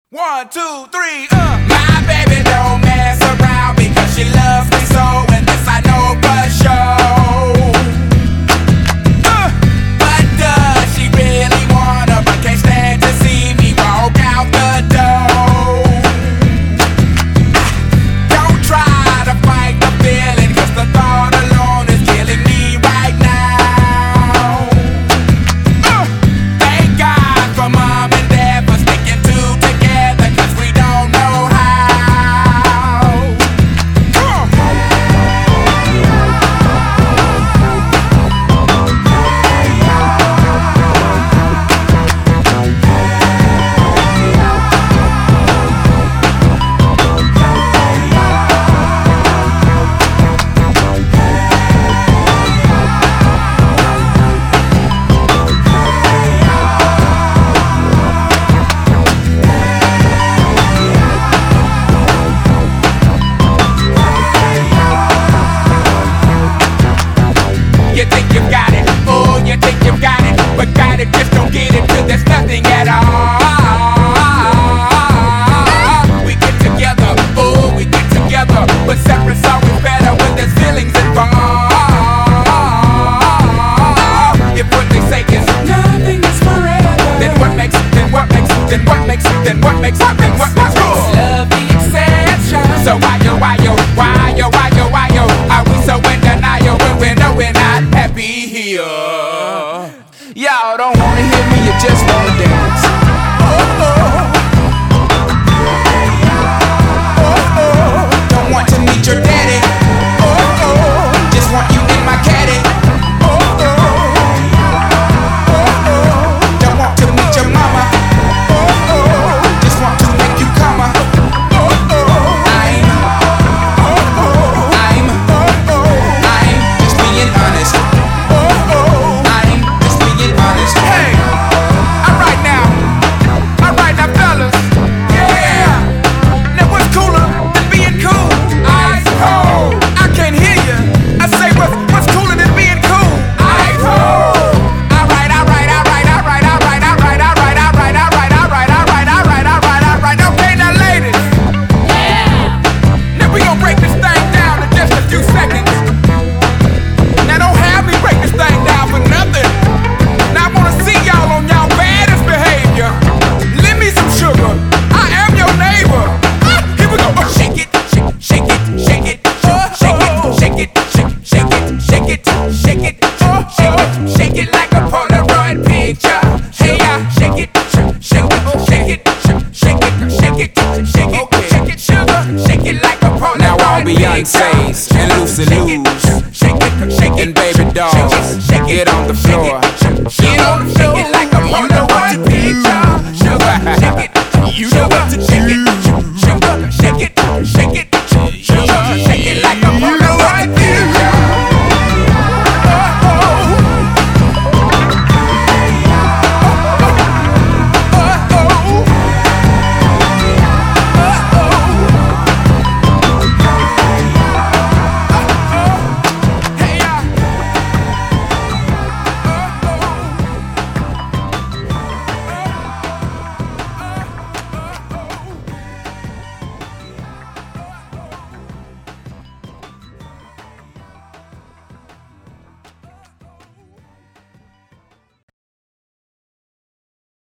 1, 2, 3, My baby don't mess around because she loves me so, and this I know for sure. But does she really wanna, but can't stand to see me walk out the door? Don't try to fight the feeling, cause the thought alone is killing me right now. Thank God for mom and dad for sticking together, cause we don't know how. Come You think you got it, oh, you think you got it, but got it, just don't get it till there's nothing at all. We get together, oh, we get together, but separate's always better when there's feelings involved. If what they say is nothing is forever, then what makes it, then what makes it, then what makes it, then what makes it, then what makes love the exception? So why are we so in denial when we know we're not happy here? Y'all don't wanna hear me, you just wanna dance. Don't want to meet your daddy. Just want you in my caddy. Don't want to meet your mama. Just want to make you come. I'm just being honest. I'm just being honest. Hey, alright now, fellas. Yeah. Now what's cooler than being cool? Ice cold. I can't hear you. I say what's cooler than being cool? Ice cold. Alright. Okay, now ladies. Yeah. Now we gon' break this thing down in just a few seconds. Now don't have me break this thing down for nothing. Now I wanna see y'all on y'all baddest behavior. Lend me some sugar. I am your neighbor. Here we go. Shake it, shake it, shake it, shake it, shake it, shake it, shake it, shake it, shake it, shake it like a Polaroid picture. Hey, shake it, shake it, shake it, shake it, shake it, shake it, shake it, sugar, shake it like a Polaroid picture. Now all Beyonce's and Lucy Lou's and baby dolls, get on the floor. Get on the floor. Shake it like a Polaroid picture.